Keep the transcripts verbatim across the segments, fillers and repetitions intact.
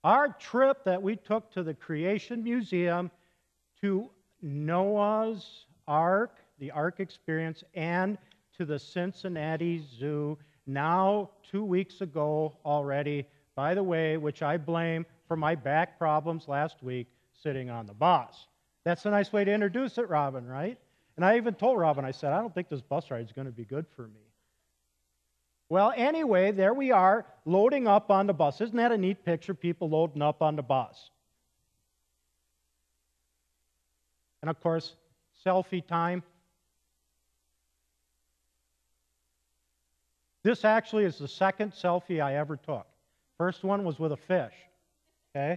Our trip that we took to the Creation Museum, to Noah's Ark, the Ark Experience, and to the Cincinnati Zoo, now two weeks ago already, by the way, which I blame for my back problems last week sitting on the bus. That's a nice way to introduce it, Robin, right? And I even told Robin, I said, I don't think this bus ride is going to be good for me. Well, anyway, there we are, loading up on the bus. Isn't that a neat picture, people loading up on the bus? And of course, selfie time. This actually is the second selfie I ever took. First one was with a fish, okay?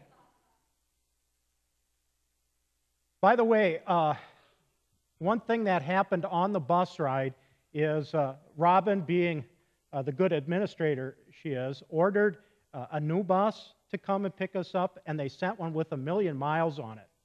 By the way, uh, one thing that happened on the bus ride is uh, Robin, being uh, the good administrator she is, ordered uh, a new bus to come and pick us up, and they sent one with a million miles on it.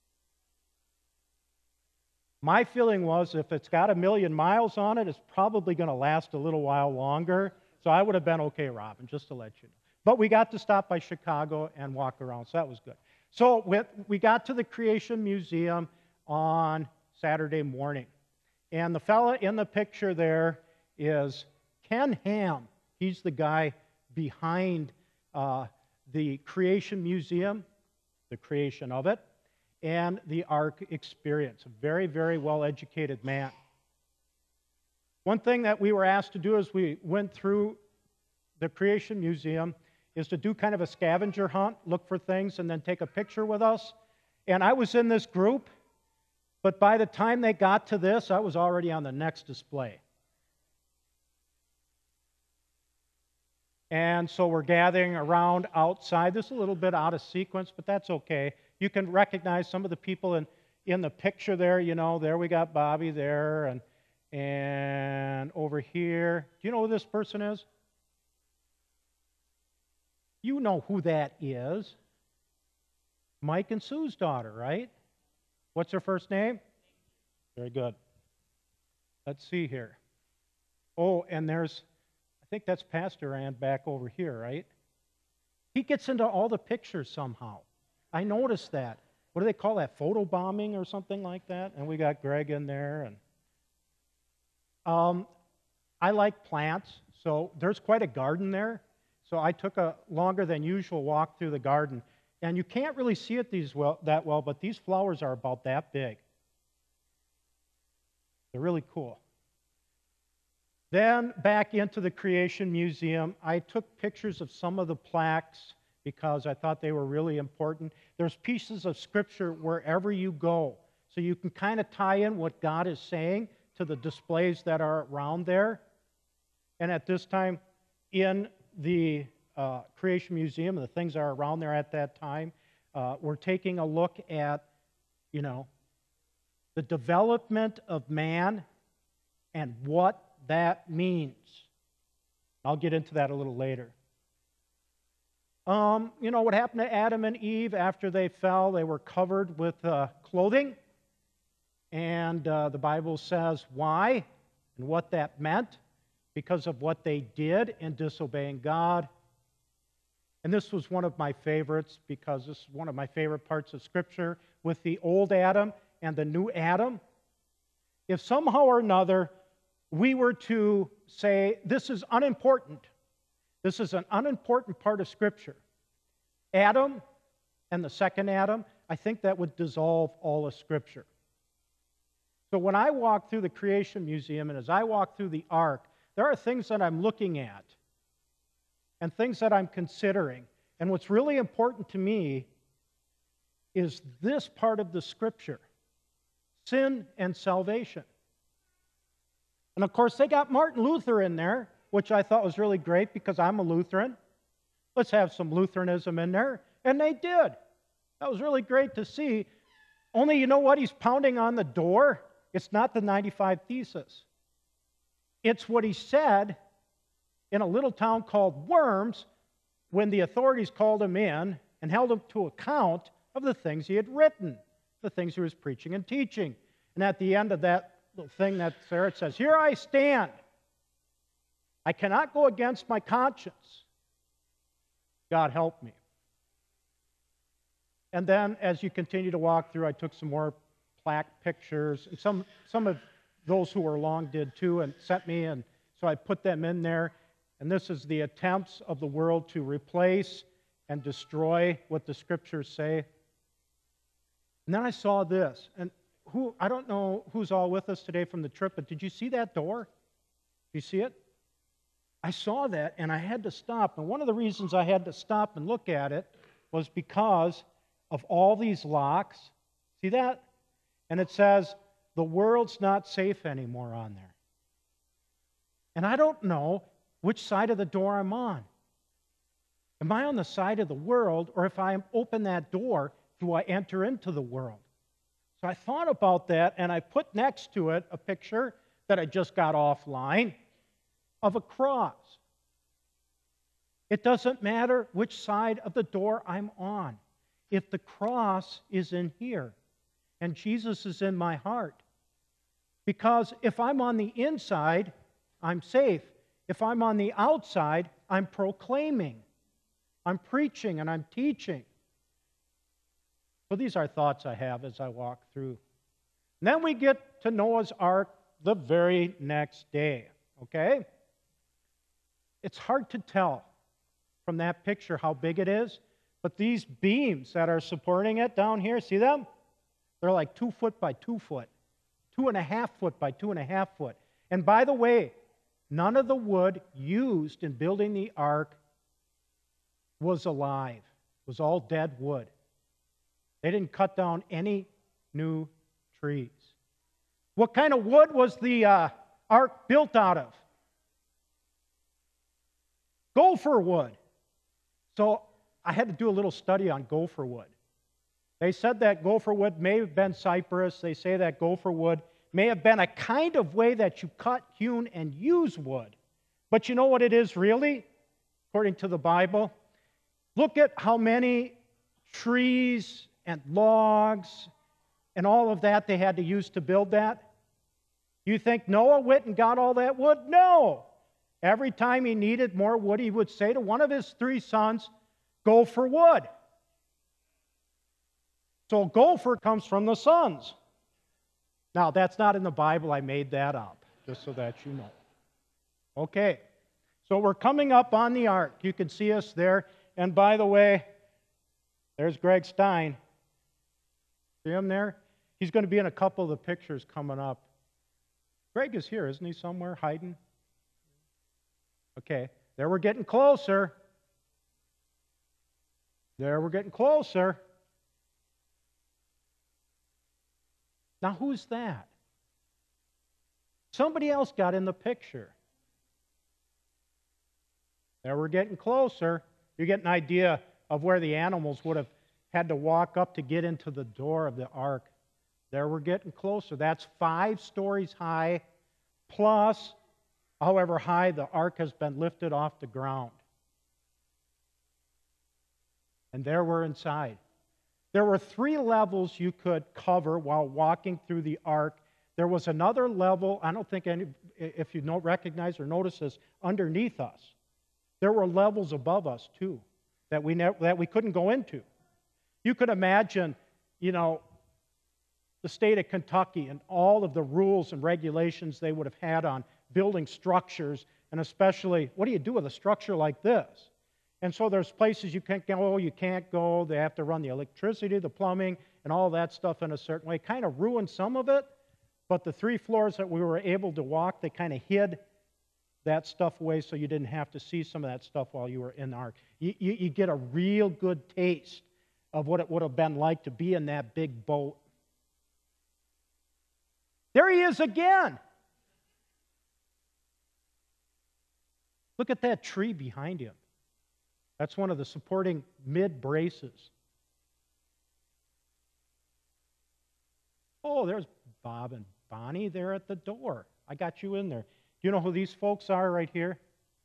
My feeling was if it's got a million miles on it, it's probably going to last a little while longer. So I would have been okay, Robin, just to let you know. But we got to stop by Chicago and walk around, so that was good. So with, we got to the Creation Museum on Saturday morning. And the fella in the picture there is Ken Ham. He's the guy behind uh, the Creation Museum, the creation of it, and the Ark Experience. A very, very well-educated man. One thing that we were asked to do as we went through the Creation Museum is to do kind of a scavenger hunt, look for things, and then take a picture with us. And I was in this group, but by the time they got to this, I was already on the next display. And so we're gathering around outside. This is a little bit out of sequence, but that's okay. You can recognize some of the people in, in the picture there. You know, there we got Bobby there, and, and over here. Do you know who this person is? You know who that is. Mike and Sue's daughter, right? What's her first name? Very good. Let's see here. Oh, and there's, I think that's Pastor Rand back over here, right? He gets into all the pictures somehow. I noticed that. What do they call that? Photo bombing or something like that? And we got Greg in there. And um, I like plants, so there's quite a garden there. So I took a longer than usual walk through the garden. And you can't really see it these well, that well, but these flowers are about that big. They're really cool. Then back into the Creation Museum, I took pictures of some of the plaques because I thought they were really important. There's pieces of Scripture wherever you go, so you can kind of tie in what God is saying to the displays that are around there. And at this time, in the uh, Creation Museum, the things that are around there at that time, uh, we're taking a look at, you know, the development of man and what that means. I'll get into that a little later. Um, you know, what happened to Adam and Eve after they fell? They were covered with uh, clothing. And uh, the Bible says why and what that meant, because of what they did in disobeying God. And this was one of my favorites, because this is one of my favorite parts of Scripture, with the old Adam and the new Adam. If somehow or another we were to say, this is unimportant, this is an unimportant part of Scripture, Adam and the second Adam, I think that would dissolve all of Scripture. So when I walk through the Creation Museum, and as I walk through the Ark, there are things that I'm looking at and things that I'm considering. And what's really important to me is this part of the Scripture, sin and salvation. And of course, they got Martin Luther in there, which I thought was really great because I'm a Lutheran. Let's have some Lutheranism in there. And they did. That was really great to see. Only, you know what? He's pounding on the door. It's not the ninety-five Thesis. It's what he said in a little town called Worms when the authorities called him in and held him to account of the things he had written, the things he was preaching and teaching. And at the end of that little thing that's there, it says, "Here I stand. I cannot go against my conscience. God help me." And then as you continue to walk through, I took some more plaque pictures. And some, some of those who were along did too and sent me, and so I put them in there. And this is the attempts of the world to replace and destroy what the Scriptures say. And then I saw this. And who I don't know who's all with us today from the trip, but did you see that door? Do you see it? I saw that, and I had to stop. And one of the reasons I had to stop and look at it was because of all these locks. See that? And it says, the world's not safe anymore on there. And I don't know which side of the door I'm on. Am I on the side of the world, or if I open that door, do I enter into the world? So I thought about that, and I put next to it a picture that I just got offline of a cross. It doesn't matter which side of the door I'm on. If the cross is in here, and Jesus is in my heart. Because if I'm on the inside, I'm safe. If I'm on the outside, I'm proclaiming. I'm preaching and I'm teaching. So these are thoughts I have as I walk through. And then we get to Noah's Ark the very next day, okay? It's hard to tell from that picture how big it is, but these beams that are supporting it down here, see them? They're like two foot by two foot, two and a half foot by two and a half foot. And by the way, none of the wood used in building the ark was alive. It was all dead wood. They didn't cut down any new trees. What kind of wood was the uh, ark built out of? Gopher wood. So I had to do a little study on gopher wood. They said that gopher wood may have been cypress. They say that gopher wood may have been a kind of way that you cut, hewn, and use wood. But you know what it is really, according to the Bible? Look at how many trees and logs and all of that they had to use to build that. You think Noah went and got all that wood? No. Every time he needed more wood, he would say to one of his three sons, go for wood. So gopher comes from the sons. Now, that's not in the Bible. I made that up, just so that you know. Okay, so we're coming up on the ark. You can see us there. And by the way, there's Greg Stein. See him there? He's going to be in a couple of the pictures coming up. Greg is here, isn't he, somewhere hiding? Okay, there we're getting closer. There we're getting closer. Now, who's that? Somebody else got in the picture. There we're getting closer. You get an idea of where the animals would have had to walk up to get into the door of the ark. There we're getting closer. That's five stories high, plus however high the ark has been lifted off the ground. And there we're inside. There were three levels you could cover while walking through the ark. There was another level, I don't think any, if you don't recognize or notice this, underneath us. There were levels above us too that we, ne- that we couldn't go into. You could imagine, you know, the state of Kentucky and all of the rules and regulations they would have had on building structures, and especially, what do you do with a structure like this? And so there's places you can't go, you can't go. They have to run the electricity, the plumbing, and all that stuff in a certain way. Kind of ruined some of it, but the three floors that we were able to walk, they kind of hid that stuff away so you didn't have to see some of that stuff while you were in the ark. You, you, you get a real good taste of what it would have been like to be in that big boat. There he is again. Look at that tree behind him. That's one of the supporting mid-braces. Oh, there's Bob and Bonnie there at the door. I got you in there. Do you know who these folks are right here?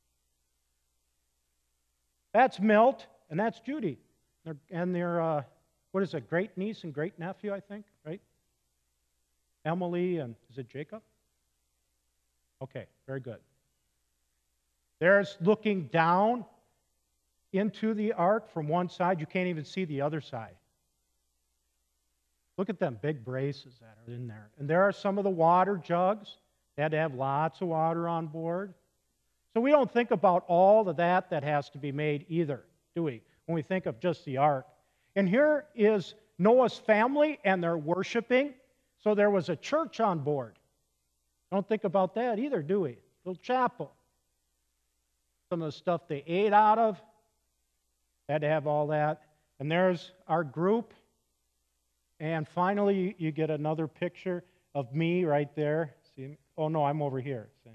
That's Milt, and that's Judy. They're, and they're, uh, what is it, great niece and great nephew, I think, right? Emily and, is it Jacob? Okay, very good. There's looking down into the ark from one side. You can't even see the other side. Look at them big braces that are in there. And there are some of the water jugs. They had to have lots of water on board. So we don't think about all of that that has to be made either, do we, when we think of just the ark. And here is Noah's family, and they're worshiping. So there was a church on board. Don't think about that either, do we? Little chapel. Some of the stuff they ate out of, had to have all that. And there's our group. And finally, you get another picture of me right there. See? Oh, no, I'm over here. See?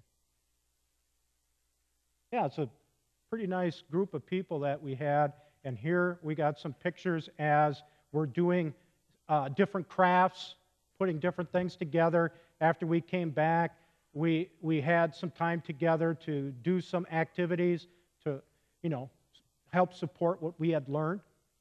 Yeah, it's a pretty nice group of people that we had. And here we got some pictures as we're doing uh, different crafts, putting different things together. After we came back, we, we had some time together to do some activities to, you know, help support what we had learned.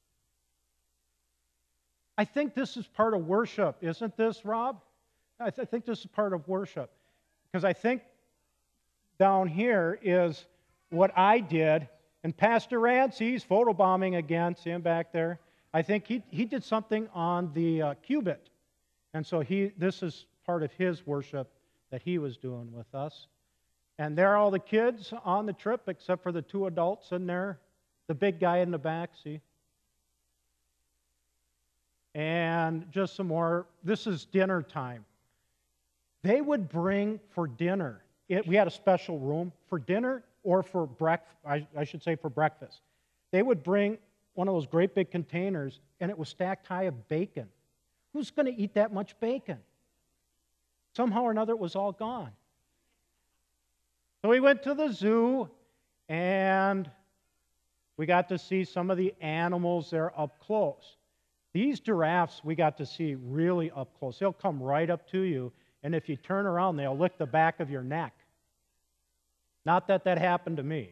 I think this is part of worship, isn't this, Rob? I, th- I think this is part of worship. Because I think down here is what I did, and Pastor Rance, he's photobombing again, see him back there. I think he, he did something on the uh, cubit. And so he this is part of his worship that he was doing with us. And there are all the kids on the trip, except for the two adults in there. The big guy in the back, see? And just some more. This is dinner time. They would bring for dinner. It, we had a special room for dinner or for breakfast. I, I should say for breakfast. They would bring one of those great big containers, and it was stacked high of bacon. Who's going to eat that much bacon? Somehow or another, it was all gone. So we went to the zoo, and we got to see some of the animals there up close. These giraffes we got to see really up close. They'll come right up to you, and if you turn around, they'll lick the back of your neck. Not that that happened to me.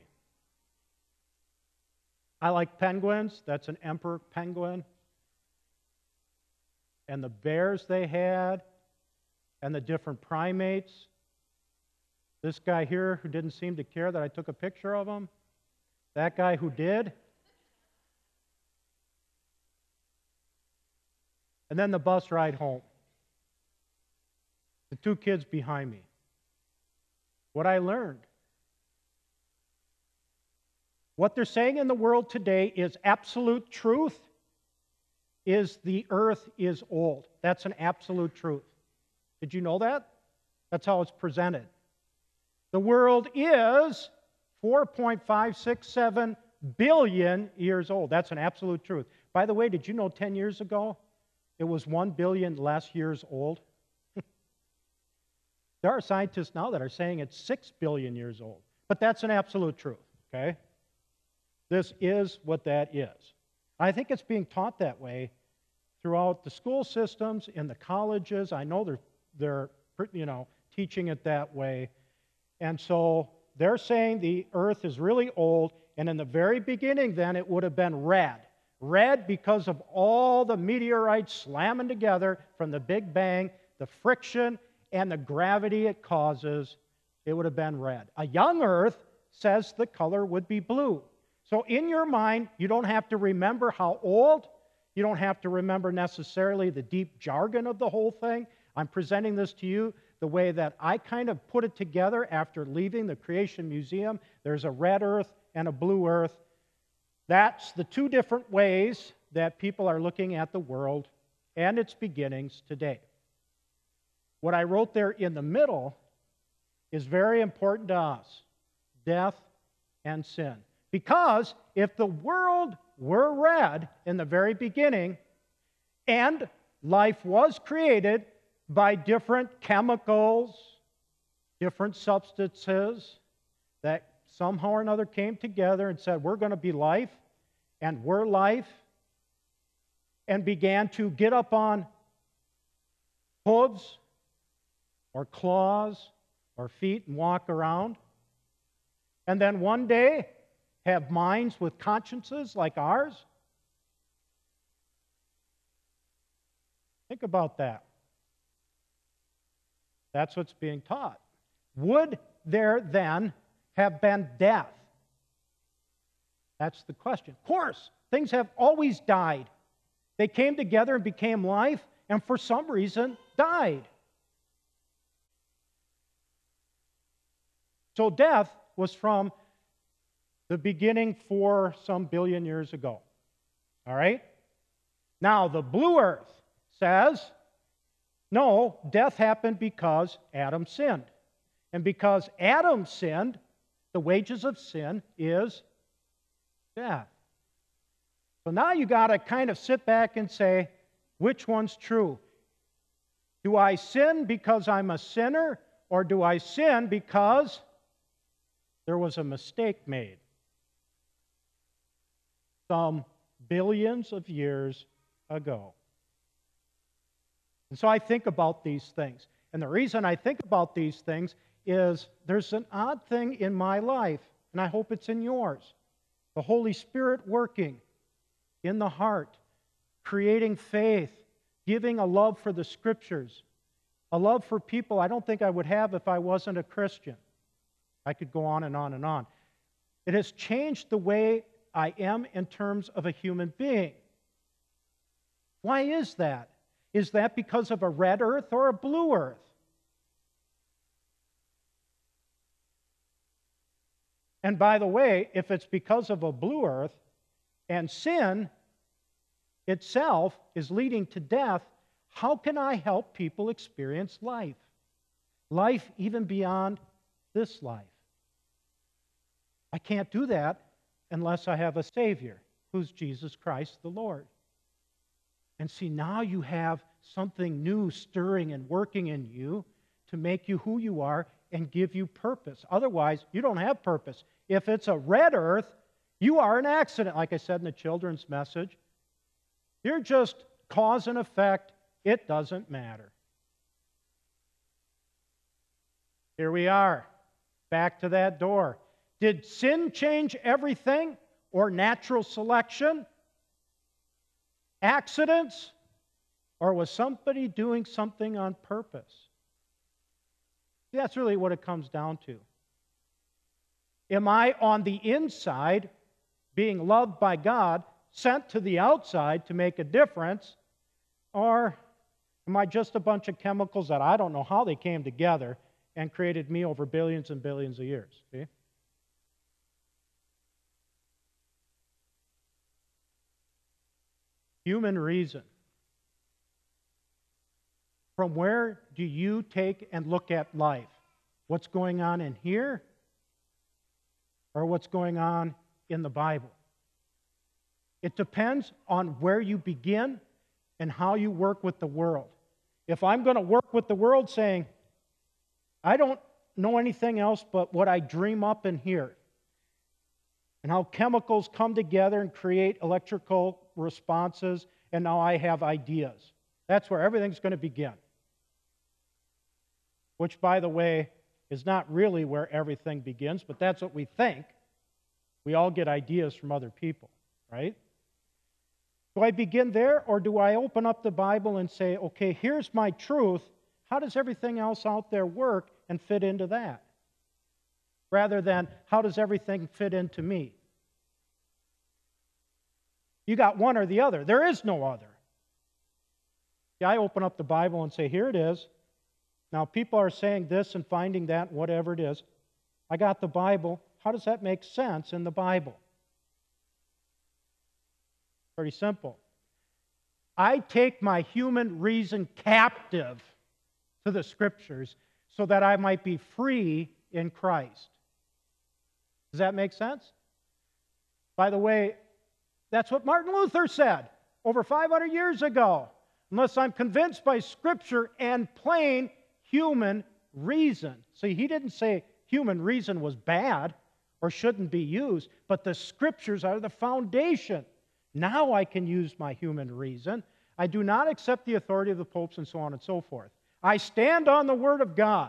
I like penguins. That's an emperor penguin. And the bears they had, and the different primates. This guy here who didn't seem to care that I took a picture of him. That guy who did. And then the bus ride home. The two kids behind me. What I learned. What they're saying in the world today is absolute truth, is the earth is old. That's an absolute truth. Did you know that? That's how it's presented. The world is four point five six seven billion years old. That's an absolute truth. By the way, did you know ten years ago it was one billion less years old? There are scientists now that are saying it's six billion years old. But that's an absolute truth, okay? This is what that is. I think it's being taught that way throughout the school systems, in the colleges. I know they're, they're you know, teaching it that way. And so they're saying the earth is really old, and in the very beginning then it would have been red. Red because of all the meteorites slamming together from the Big Bang, the friction and the gravity it causes, it would have been red. A young earth says the color would be blue. So in your mind, you don't have to remember how old. You don't have to remember necessarily the deep jargon of the whole thing. I'm presenting this to you the way that I kind of put it together after leaving the Creation Museum. There's a red earth and a blue earth. That's the two different ways that people are looking at the world and its beginnings today. What I wrote there in the middle is very important to us: death and sin. Because if the world were red in the very beginning, and life was created by different chemicals, different substances that somehow or another came together and said, we're going to be life, and we're life, and began to get up on hooves or claws or feet and walk around, and then one day have minds with consciences like ours. Think about that. That's what's being taught. Would there then have been death? That's the question. Of course, things have always died. They came together and became life, and for some reason died. So death was from the beginning for some billion years ago. All right? Now, the blue earth says, no, death happened because Adam sinned. And because Adam sinned, the wages of sin is death. So now you got to kind of sit back and say, which one's true? Do I sin because I'm a sinner, or do I sin because there was a mistake made some billions of years ago? And so I think about these things. And the reason I think about these things is there's an odd thing in my life, and I hope it's in yours. The Holy Spirit working in the heart, creating faith, giving a love for the Scriptures, a love for people I don't think I would have if I wasn't a Christian. I could go on and on and on. It has changed the way I am in terms of a human being. Why is that? Is that because of a red earth or a blue earth? And by the way, if it's because of a blue earth and sin itself is leading to death, how can I help people experience life? Life even beyond this life. I can't do that unless I have a Savior, who's Jesus Christ the Lord. And see, now you have something new stirring and working in you to make you who you are and give you purpose. Otherwise, you don't have purpose. If it's a red earth, you are an accident, like I said in the children's message. You're just cause and effect. It doesn't matter. Here we are, back to that door. Did sin change everything, or natural selection? Accidents? Or was somebody doing something on purpose? See, that's really what it comes down to. Am I on the inside, being loved by God, sent to the outside to make a difference? Or am I just a bunch of chemicals that I don't know how they came together and created me over billions and billions of years? See? Human reason. From where do you take and look at life? What's going on in here, or what's going on in the Bible? It depends on where you begin and how you work with the world. If I'm going to work with the world saying, I don't know anything else but what I dream up in here, and how chemicals come together and create electrical responses, and now I have ideas. That's where everything's going to begin. Which, by the way, is not really where everything begins, but that's what we think. We all get ideas from other people, right? Do I begin there, or do I open up the Bible and say, okay, here's my truth. How does everything else out there work and fit into that? Rather than, how does everything fit into me? You got one or the other. There is no other. See, I open up the Bible and say, here it is. Now, people are saying this and finding that, whatever it is. I got the Bible. How does that make sense in the Bible? Pretty simple. I take my human reason captive to the Scriptures so that I might be free in Christ. Does that make sense? By the way, that's what Martin Luther said over five hundred years ago. Unless I'm convinced by Scripture and plain human reason. See, he didn't say human reason was bad or shouldn't be used, but the Scriptures are the foundation. Now I can use my human reason. I do not accept the authority of the popes and so on and so forth. I stand on the Word of God.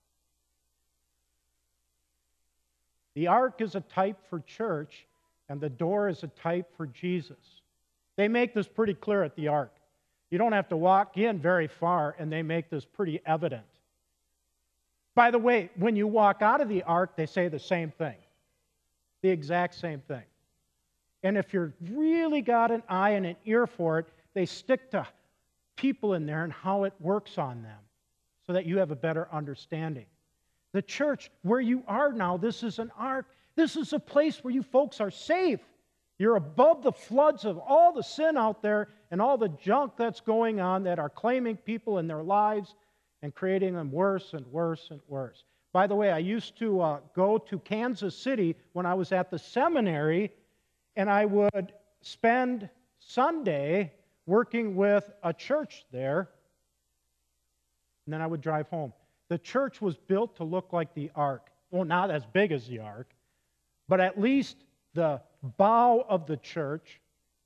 The ark is a type for church, and the door is a type for Jesus. They make this pretty clear at the ark. You don't have to walk in very far, and they make this pretty evident. By the way, when you walk out of the ark, they say the same thing. The exact same thing. And if you've really got an eye and an ear for it, they stick to people in there and how it works on them so that you have a better understanding. The church, where you are now, this is an ark. This is a place where you folks are safe. You're above the floods of all the sin out there and all the junk that's going on that are claiming people in their lives and creating them worse and worse and worse. By the way, I used to uh, go to Kansas City when I was at the seminary, and I would spend Sunday working with a church there, and then I would drive home. The church was built to look like the ark. Well, not as big as the ark, but at least the bow of the church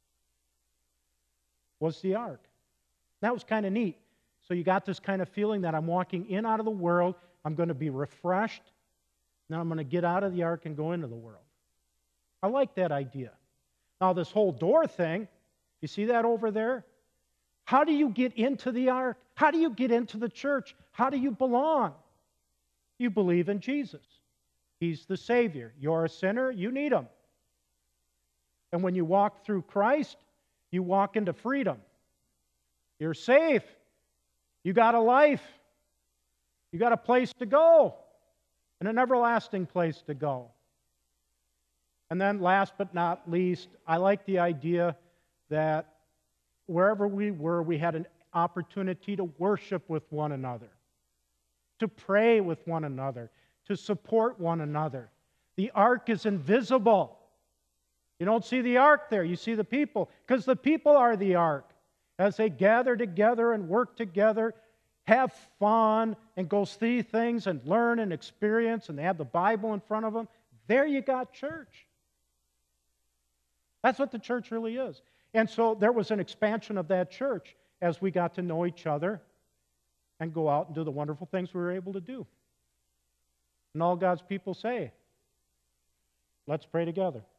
was the ark. That was kind of neat. So you got this kind of feeling that I'm walking in out of the world, I'm going to be refreshed, then I'm going to get out of the ark and go into the world. I like that idea. Now, this whole door thing, you see that over there? How do you get into the ark? How do you get into the church? How do you belong? You believe in Jesus. He's the Savior. You're a sinner, you need Him. And when you walk through Christ, you walk into freedom. You're safe. You got a life. You got a place to go, and an everlasting place to go. And then last but not least, I like the idea that wherever we were, we had an opportunity to worship with one another, to pray with one another, to support one another. The ark is invisible. You don't see the ark there. You see the people, because the people are the ark. As they gather together and work together, have fun, and go see things and learn and experience, and they have the Bible in front of them, there you got church. That's what the church really is. And so there was an expansion of that church as we got to know each other and go out and do the wonderful things we were able to do. And all God's people say, let's pray together.